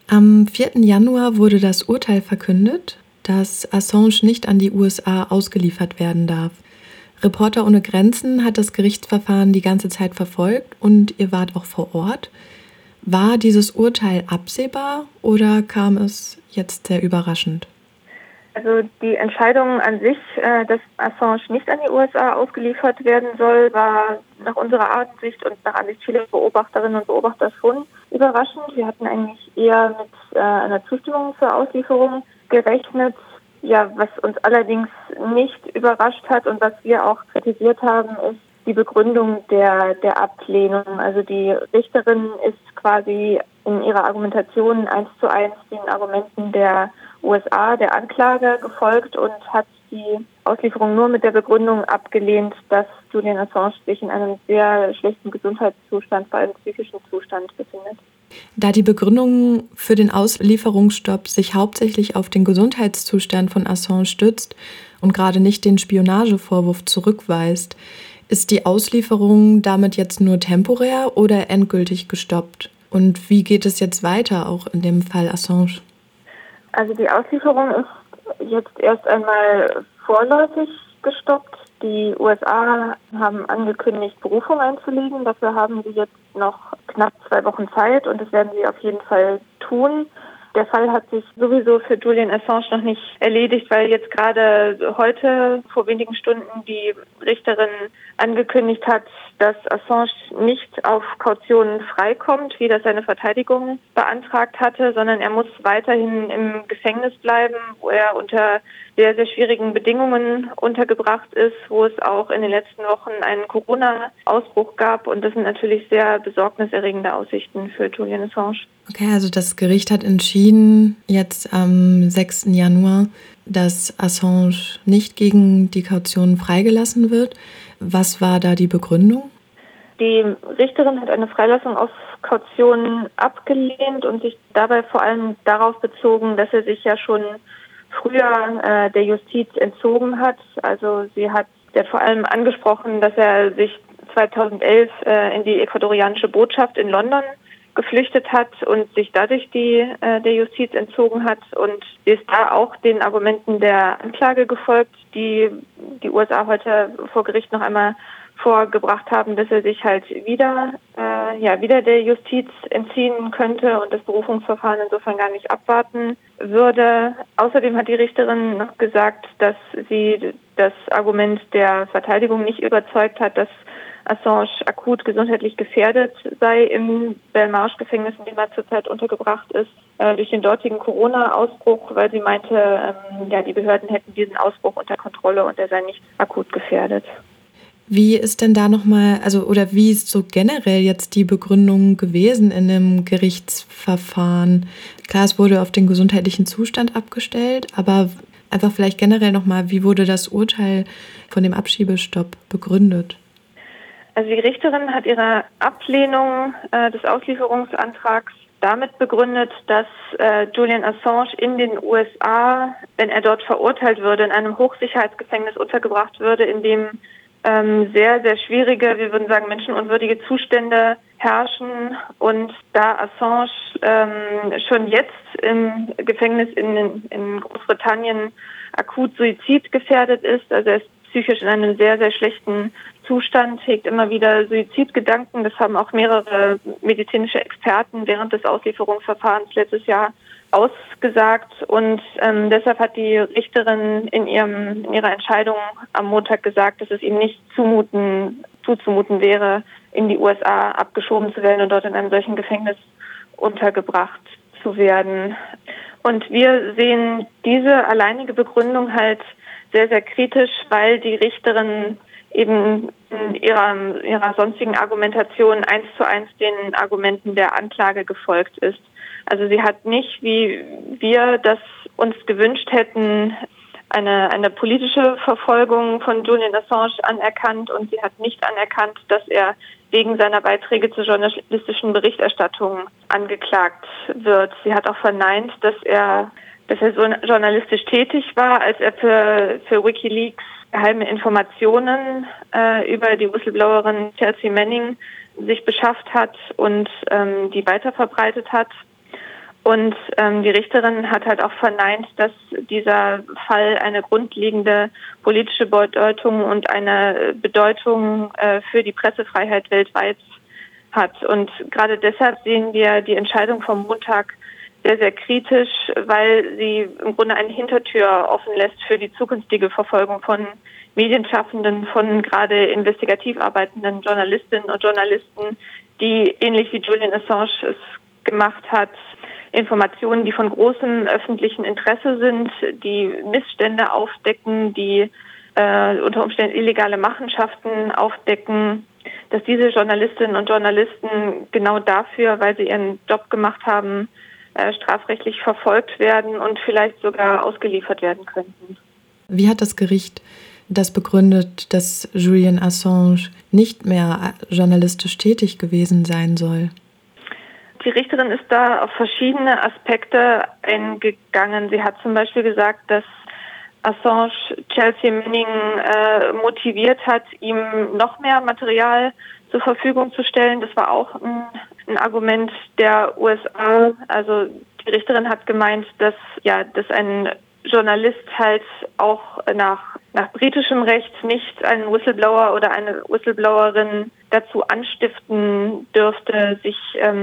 Am 4. Januar wurde das Urteil verkündet, dass Assange nicht an die USA ausgeliefert werden darf. Reporter ohne Grenzen hat das Gerichtsverfahren die ganze Zeit verfolgt und ihr wart auch vor Ort. War dieses Urteil absehbar oder kam es jetzt sehr überraschend? Also die Entscheidung an sich, dass Assange nicht an die USA ausgeliefert werden soll, war nach unserer Ansicht und nach Ansicht vieler Beobachterinnen und Beobachter schon überraschend. Wir hatten eigentlich eher mit einer Zustimmung zur Auslieferung gerechnet. Ja, was uns allerdings nicht überrascht hat und was wir auch kritisiert haben, ist die Begründung der Ablehnung. Also die Richterin ist quasi in ihrer Argumentation 1:1 den Argumenten der USA, der Anklage, gefolgt und hat die Auslieferung nur mit der Begründung abgelehnt, dass Julian Assange sich in einem sehr schlechten Gesundheitszustand, vor allem psychischen Zustand befindet. Da die Begründung für den Auslieferungsstopp sich hauptsächlich auf den Gesundheitszustand von Assange stützt und gerade nicht den Spionagevorwurf zurückweist, ist die Auslieferung damit jetzt nur temporär oder endgültig gestoppt? Und wie geht es jetzt weiter, auch in dem Fall Assange? Also die Auslieferung ist jetzt erst einmal vorläufig gestoppt. Die USA haben angekündigt, Berufung einzulegen. Dafür haben sie jetzt noch knapp 2 Wochen Zeit und das werden sie auf jeden Fall tun. Der Fall hat sich sowieso für Julian Assange noch nicht erledigt, weil jetzt gerade heute, vor wenigen Stunden, die Richterin angekündigt hat, dass Assange nicht auf Kaution freikommt, wie das seine Verteidigung beantragt hatte, sondern er muss weiterhin im Gefängnis bleiben, wo er unter sehr, sehr schwierigen Bedingungen untergebracht ist, wo es auch in den letzten Wochen einen Corona-Ausbruch gab. Und das sind natürlich sehr besorgniserregende Aussichten für Julian Assange. Okay, also das Gericht hat entschieden, jetzt am 6. Januar, dass Assange nicht gegen die Kaution freigelassen wird. Was war da die Begründung? Die Richterin hat eine Freilassung auf Kaution abgelehnt und sich dabei vor allem darauf bezogen, dass er sich ja schon früher der Justiz entzogen hat. Also sie hat vor allem angesprochen, dass er sich 2011 in die ecuadorianische Botschaft in London geflüchtet hat und sich dadurch der Justiz entzogen hat. Und sie ist da auch den Argumenten der Anklage gefolgt, die USA heute vor Gericht noch einmal vorgebracht haben, dass er sich halt wieder der Justiz entziehen könnte und das Berufungsverfahren insofern gar nicht abwarten würde. Außerdem hat die Richterin noch gesagt, dass sie das Argument der Verteidigung nicht überzeugt hat, dass Assange akut gesundheitlich gefährdet sei im Belmarsh-Gefängnis, in dem er zurzeit untergebracht ist, durch den dortigen Corona-Ausbruch, weil sie meinte, die Behörden hätten diesen Ausbruch unter Kontrolle und er sei nicht akut gefährdet. Wie ist denn da nochmal, oder wie ist so generell jetzt die Begründung gewesen in dem Gerichtsverfahren? Klar, es wurde auf den gesundheitlichen Zustand abgestellt, aber einfach vielleicht generell nochmal, wie wurde das Urteil von dem Abschiebestopp begründet? Also die Richterin hat ihre Ablehnung des Auslieferungsantrags damit begründet, dass Julian Assange in den USA, wenn er dort verurteilt würde, in einem Hochsicherheitsgefängnis untergebracht würde, in dem sehr, sehr schwierige, wir würden sagen menschenunwürdige Zustände herrschen. Und da Assange schon jetzt im Gefängnis in Großbritannien akut suizidgefährdet ist, also er ist psychisch in einem sehr, sehr schlechten Zustand, hegt immer wieder Suizidgedanken. Das haben auch mehrere medizinische Experten während des Auslieferungsverfahrens letztes Jahr ausgesagt. Und deshalb hat die Richterin in ihrer Entscheidung am Montag gesagt, dass es ihm nicht zuzumuten wäre, in die USA abgeschoben zu werden und dort in einem solchen Gefängnis untergebracht zu werden. Und wir sehen diese alleinige Begründung halt sehr, sehr kritisch, weil die Richterin eben in ihrer sonstigen Argumentation 1:1 den Argumenten der Anklage gefolgt ist. Also sie hat nicht, wie wir das uns gewünscht hätten, eine politische Verfolgung von Julian Assange anerkannt und sie hat nicht anerkannt, dass er wegen seiner Beiträge zur journalistischen Berichterstattung angeklagt wird. Sie hat auch verneint, dass er so journalistisch tätig war, als er für WikiLeaks geheime Informationen über die Whistleblowerin Chelsea Manning sich beschafft hat und die weiterverbreitet hat. Und die Richterin hat halt auch verneint, dass dieser Fall eine grundlegende politische Bedeutung und eine Bedeutung für die Pressefreiheit weltweit hat. Und gerade deshalb sehen wir die Entscheidung vom Montag sehr, sehr kritisch, weil sie im Grunde eine Hintertür offen lässt für die zukünftige Verfolgung von Medienschaffenden, von gerade investigativ arbeitenden Journalistinnen und Journalisten, die ähnlich wie Julian Assange es gemacht hat, Informationen, die von großem öffentlichen Interesse sind, die Missstände aufdecken, die unter Umständen illegale Machenschaften aufdecken, dass diese Journalistinnen und Journalisten genau dafür, weil sie ihren Job gemacht haben, strafrechtlich verfolgt werden und vielleicht sogar ausgeliefert werden könnten. Wie hat das Gericht das begründet, dass Julian Assange nicht mehr journalistisch tätig gewesen sein soll? Die Richterin ist da auf verschiedene Aspekte eingegangen. Sie hat zum Beispiel gesagt, dass Assange Chelsea Manning motiviert hat, ihm noch mehr Material zur Verfügung zu stellen. Das war auch ein Argument der USA. Also die Richterin hat gemeint, dass ein Journalist halt auch nach britischem Recht nicht einen Whistleblower oder eine Whistleblowerin dazu anstiften dürfte, sich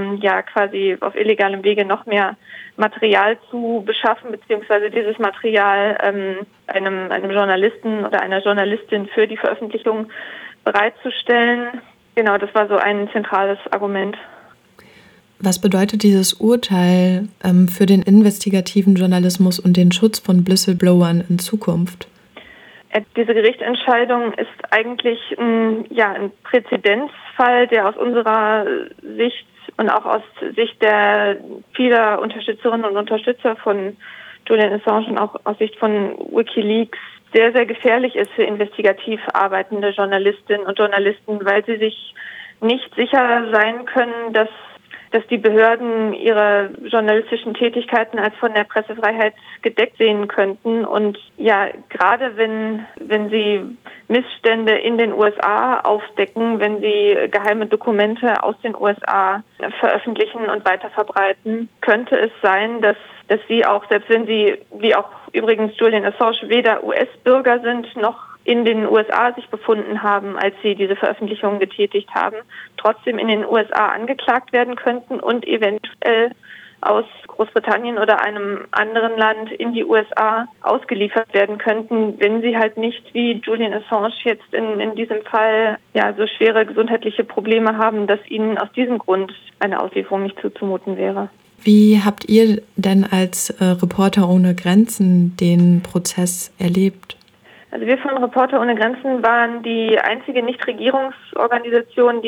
quasi auf illegalem Wege noch mehr Material zu beschaffen, beziehungsweise dieses Material einem Journalisten oder einer Journalistin für die Veröffentlichung bereitzustellen. Genau, das war so ein zentrales Argument. Was bedeutet dieses Urteil für den investigativen Journalismus und den Schutz von Whistleblowern in Zukunft? Diese Gerichtsentscheidung ist eigentlich ein Präzedenzfall, der aus unserer Sicht und auch aus Sicht der vieler Unterstützerinnen und Unterstützer von Julian Assange und auch aus Sicht von WikiLeaks sehr, sehr gefährlich ist für investigativ arbeitende Journalistinnen und Journalisten, weil sie sich nicht sicher sein können, dass die Behörden ihre journalistischen Tätigkeiten als von der Pressefreiheit gedeckt sehen könnten. Und ja, gerade wenn sie Missstände in den USA aufdecken, wenn sie geheime Dokumente aus den USA veröffentlichen und weiterverbreiten, könnte es sein, dass sie auch, selbst wenn sie, wie auch übrigens Julian Assange, weder US-Bürger sind noch in den USA sich befunden haben, als sie diese Veröffentlichungen getätigt haben, trotzdem in den USA angeklagt werden könnten und eventuell aus Großbritannien oder einem anderen Land in die USA ausgeliefert werden könnten, wenn sie halt nicht wie Julian Assange jetzt in diesem Fall so schwere gesundheitliche Probleme haben, dass ihnen aus diesem Grund eine Auslieferung nicht zuzumuten wäre. Wie habt ihr denn als Reporter ohne Grenzen den Prozess erlebt? Also wir von Reporter ohne Grenzen waren die einzige Nichtregierungsorganisation,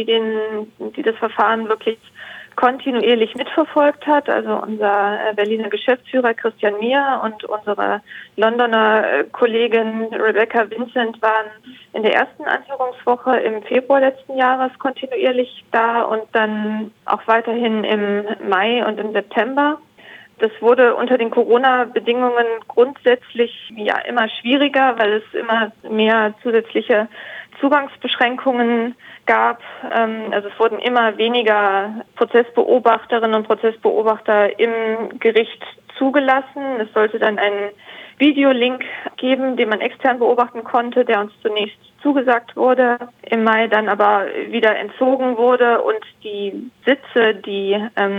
die das Verfahren wirklich kontinuierlich mitverfolgt hat. Also unser Berliner Geschäftsführer Christian Mier und unsere Londoner Kollegin Rebecca Vincent waren in der ersten Anhörungswoche im Februar letzten Jahres kontinuierlich da und dann auch weiterhin im Mai und im September. Das wurde unter den Corona-Bedingungen grundsätzlich immer schwieriger, weil es immer mehr zusätzliche Zugangsbeschränkungen gab. Also es wurden immer weniger Prozessbeobachterinnen und Prozessbeobachter im Gericht zugelassen. Es sollte dann einen Videolink geben, den man extern beobachten konnte, der uns zunächst zugesagt wurde, im Mai dann aber wieder entzogen wurde und die Sitze, die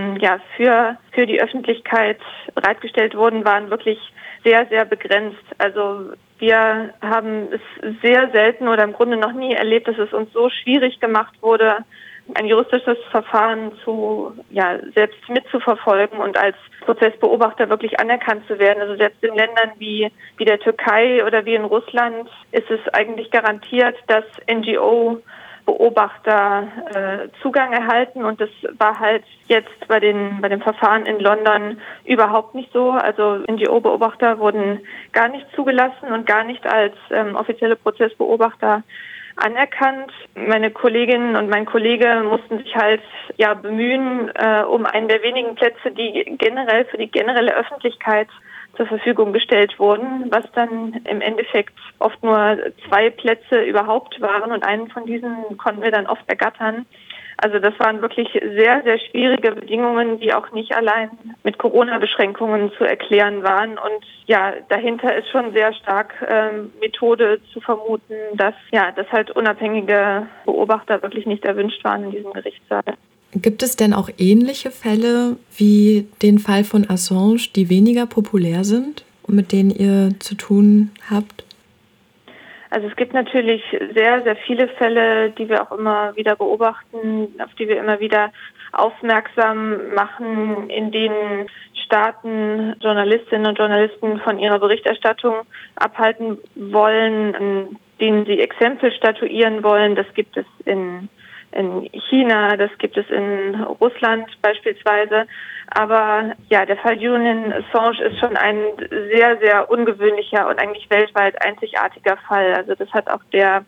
für die Öffentlichkeit bereitgestellt wurden, waren wirklich sehr, sehr begrenzt. Also wir haben es sehr selten oder im Grunde noch nie erlebt, dass es uns so schwierig gemacht wurde, ein juristisches Verfahren selbst mitzuverfolgen und als Prozessbeobachter wirklich anerkannt zu werden. Also selbst in Ländern wie der Türkei oder wie in Russland ist es eigentlich garantiert, dass NGO-Beobachter Zugang erhalten und das war halt jetzt bei dem Verfahren in London überhaupt nicht so. Also NGO-Beobachter wurden gar nicht zugelassen und gar nicht als offizielle Prozessbeobachter anerkannt. Meine Kolleginnen und mein Kollege mussten sich halt bemühen, um einen der wenigen Plätze, die generell für die generelle Öffentlichkeit zur Verfügung gestellt wurden, was dann im Endeffekt oft nur 2 Plätze überhaupt waren und einen von diesen konnten wir dann oft ergattern. Also das waren wirklich sehr, sehr schwierige Bedingungen, die auch nicht allein mit Corona-Beschränkungen zu erklären waren. Und ja, dahinter ist schon sehr stark Methode zu vermuten, dass halt unabhängige Beobachter wirklich nicht erwünscht waren in diesem Gerichtssaal. Gibt es denn auch ähnliche Fälle wie den Fall von Assange, die weniger populär sind und mit denen ihr zu tun habt? Also es gibt natürlich sehr, sehr viele Fälle, die wir auch immer wieder beobachten, auf die wir immer wieder aufmerksam machen, in denen Staaten Journalistinnen und Journalisten von ihrer Berichterstattung abhalten wollen, in denen sie Exempel statuieren wollen. Das gibt es in China, das gibt es in Russland beispielsweise. Aber ja, der Fall Julian Assange ist schon ein sehr, sehr ungewöhnlicher und eigentlich weltweit einzigartiger Fall. Also das hat auch der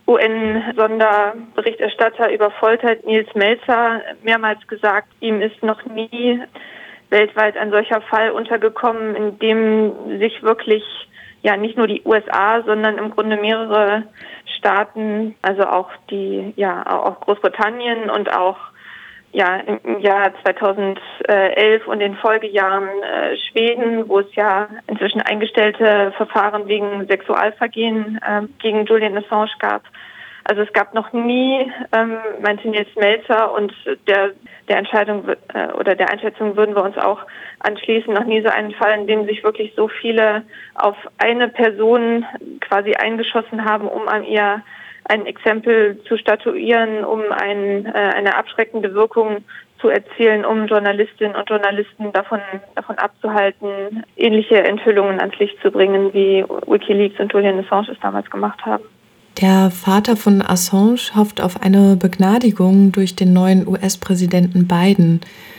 UN-Sonderberichterstatter über Folter Nils Melzer mehrmals gesagt. Ihm ist noch nie weltweit ein solcher Fall untergekommen, in dem sich wirklich nicht nur die USA, sondern im Grunde mehrere Staaten, also auch auch Großbritannien und auch im Jahr 2011 und den Folgejahren Schweden, wo es ja inzwischen eingestellte Verfahren wegen Sexualvergehen gegen Julian Assange gab. Also es gab noch nie, meinte Nils Melzer, und der Entscheidung oder der Einschätzung würden wir uns auch anschließen, noch nie so einen Fall, in dem sich wirklich so viele auf eine Person quasi eingeschossen haben, um an ihr ein Exempel zu statuieren, um eine abschreckende Wirkung zu erzielen, um Journalistinnen und Journalisten davon abzuhalten, ähnliche Enthüllungen ans Licht zu bringen, wie WikiLeaks und Julian Assange es damals gemacht haben. Der Vater von Assange hofft auf eine Begnadigung durch den neuen US-Präsidenten Biden.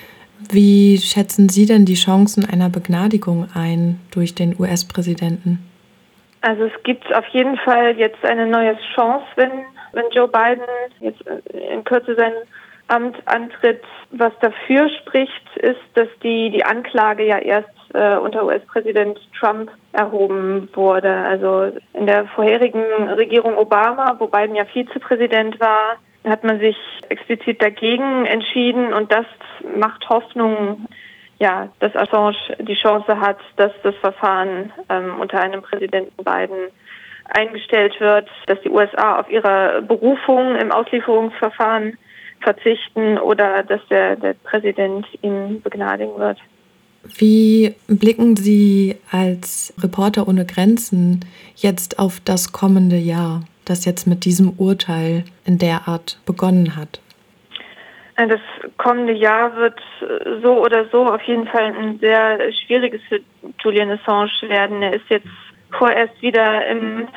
Wie schätzen Sie denn die Chancen einer Begnadigung ein durch den US-Präsidenten? Also es gibt auf jeden Fall jetzt eine neue Chance, wenn Joe Biden jetzt in Kürze sein Amt antritt. Was dafür spricht, ist, dass die Anklage ja erst unter US-Präsident Trump erhoben wurde. Also in der vorherigen Regierung Obama, wo Biden ja Vizepräsident war, hat man sich explizit dagegen entschieden, und das macht Hoffnung, dass Assange die Chance hat, dass das Verfahren unter einem Präsidenten Biden eingestellt wird, dass die USA auf ihre Berufung im Auslieferungsverfahren verzichten oder dass der Präsident ihn begnadigen wird. Wie blicken Sie als Reporter ohne Grenzen jetzt auf das kommende Jahr, das jetzt mit diesem Urteil in der Art begonnen hat? Das kommende Jahr wird so oder so auf jeden Fall ein sehr schwieriges für Julian Assange werden. Er ist jetzt vorerst wieder im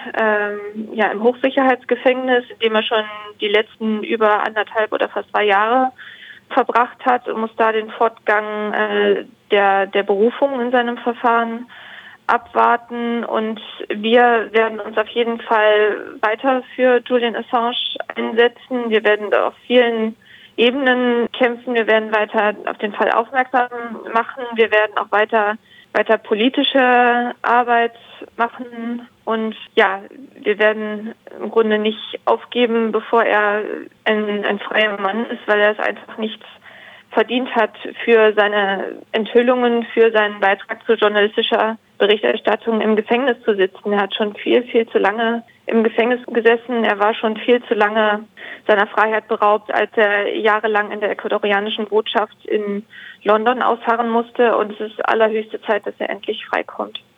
Hochsicherheitsgefängnis, in dem er schon die letzten über 1,5 oder fast 2 Jahre verbracht hat, und muss da den Fortgang der Berufung in seinem Verfahren abwarten. Und wir werden uns auf jeden Fall weiter für Julian Assange einsetzen. Wir werden auf vielen Ebenen kämpfen. Wir werden weiter auf den Fall aufmerksam machen. Wir werden auch weiter politische Arbeit machen. Und wir werden im Grunde nicht aufgeben, bevor er ein freier Mann ist, weil er es einfach nicht verdient hat, für seine Enthüllungen, für seinen Beitrag zu journalistischer Berichterstattung im Gefängnis zu sitzen. Er hat schon viel, viel zu lange im Gefängnis gesessen. Er war schon viel zu lange seiner Freiheit beraubt, als er jahrelang in der ecuadorianischen Botschaft in London ausharren musste. Und es ist allerhöchste Zeit, dass er endlich freikommt.